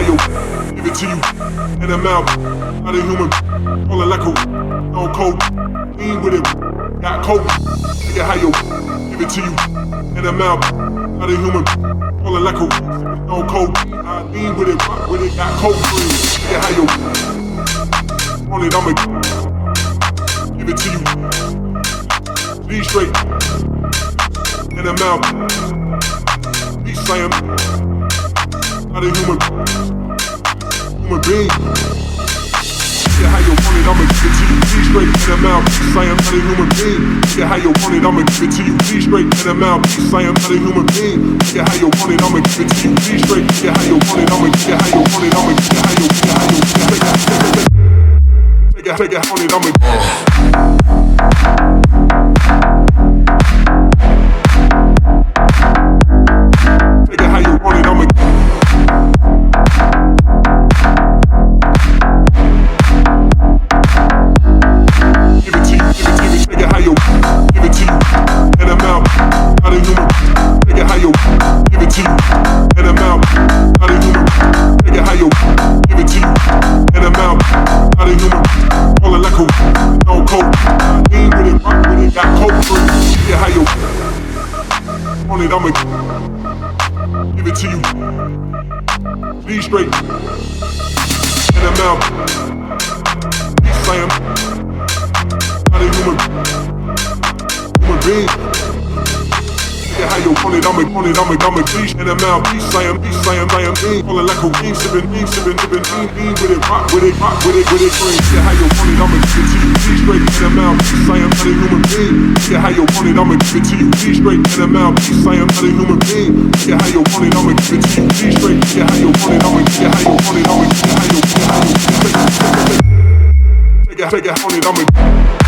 you give it to you in the mouth. Not a human, rolling like a on cold. Lean with it, got cold. Nigga, how you give it to you in the mouth. Not a human, rolling like a on cold. I lean with it, got cold. Nigga, how you on it? I'ma give it to you. Be straight in the mouth. Be slam. Not a human being. Yeah, how you want it, I'ma give it to you. Be straight in the mouth. Be slam. Not a human being. Yeah, how you want it, I'ma give it to you. Be straight in the mouth. Be slam. Not a human being. Yeah, how you want it, I'ma give it to you. Be straight. Yeah, how you want it, I'ma yeah, how you want it, I'ma yeah, how you take it, on it, I'ma take it how you want it, I'ma give it to you, take it how you give it to you in the mouth, not a human. Take it how you give it to you in the mouth, not a human. Take it how you give it to you in the mouth, not a human. Rolling like a no coat, lean with it, rock with it, got coke for it. Yeah, how you on it, I'ma give it to you. Be straight in the mouth, be slam. Not a human being. Yeah, how you want it, I'ma be in the mouth, be slam, lean. Rolling like a lean, sippin', lean with it, rock with it, green. Yeah, how you want it, I'ma give it to you. Be straight in the mouth, be slam, not a human being. Yeah, how you want it, I'ma give it to you. Be straight in the mouth, be slam, not a human being. Yeah, how you want it, I'ma give it to you. Be straight, yeah, how you want it, I'ma yeah, how you want it, I'ma yeah, how you take it on it, I'ma